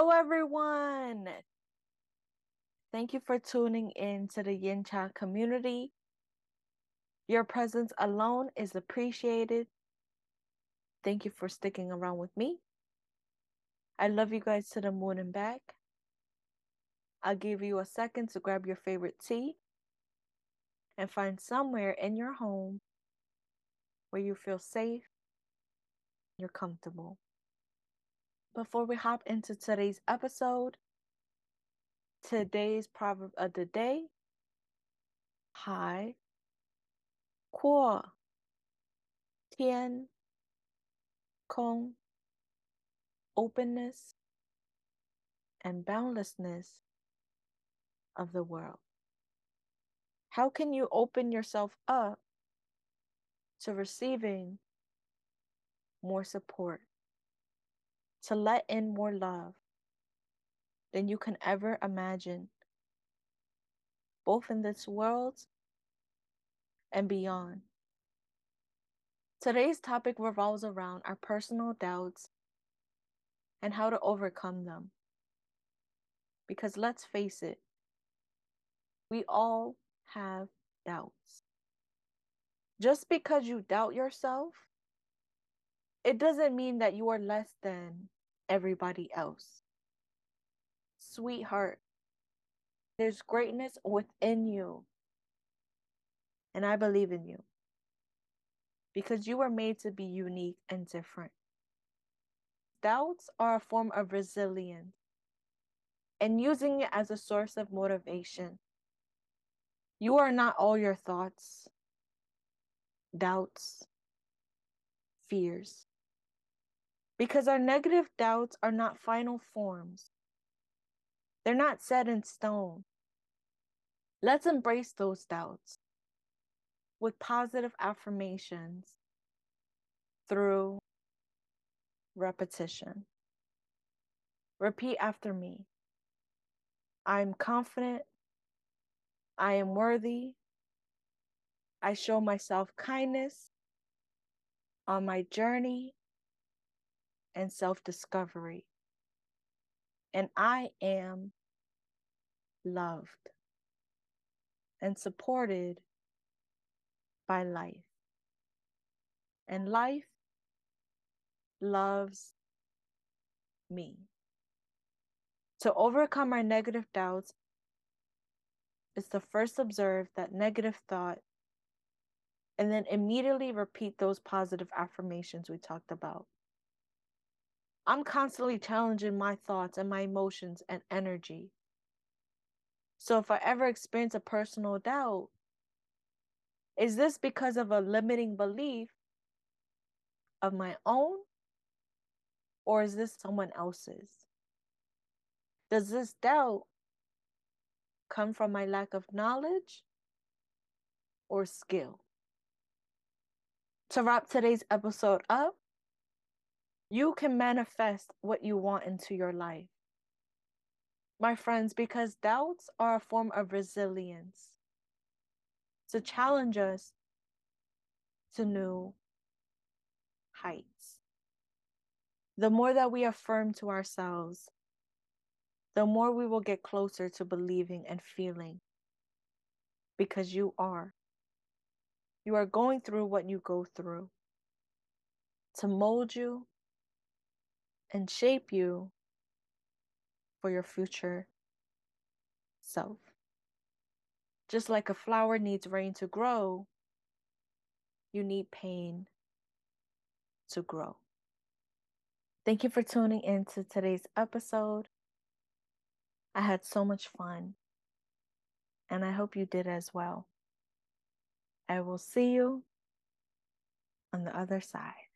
Hello, everyone. Thank you for tuning in to the Yin Cha community. Your presence alone is appreciated. Thank you for sticking around with me. I love you guys to the moon and back. I'll give you a second to grab your favorite tea and find somewhere in your home where you feel safe, you're comfortable. Before we hop into today's episode, today's proverb of the day, Hai Kuo Tian Kong, openness and boundlessness of the world. How can you open yourself up to receiving more support, to let in more love than you can ever imagine, both in this world and beyond? Today's topic revolves around our personal doubts and how to overcome them. Because let's face it, we all have doubts. Just because you doubt yourself, it doesn't mean that you are less than everybody else. Sweetheart, there's greatness within you. And I believe in you. Because you were made to be unique and different. Doubts are a form of resilience. And using it as a source of motivation. You are not all your thoughts, doubts, fears. Because our negative doubts are not final forms. They're not set in stone. Let's embrace those doubts with positive affirmations through repetition. Repeat after me. I am confident. I am worthy. I show myself kindness on my journey and self-discovery. And I am loved and supported by life. And life loves me. To overcome our negative doubts is to first observe that negative thought and then immediately repeat those positive affirmations we talked about. I'm constantly challenging my thoughts and my emotions and energy. So if I ever experience a personal doubt, is this because of a limiting belief of my own, or is this someone else's? Does this doubt come from my lack of knowledge or skill? To wrap today's episode up, you can manifest what you want into your life. My friends, because doubts are a form of resilience to challenge us to new heights. The more that we affirm to ourselves, the more we will get closer to believing and feeling. Because you are. You are going through what you go through to mold you and shape you for your future self. Just like a flower needs rain to grow, you need pain to grow. Thank you for tuning in to today's episode. I had so much fun, and I hope you did as well. I will see you on the other side.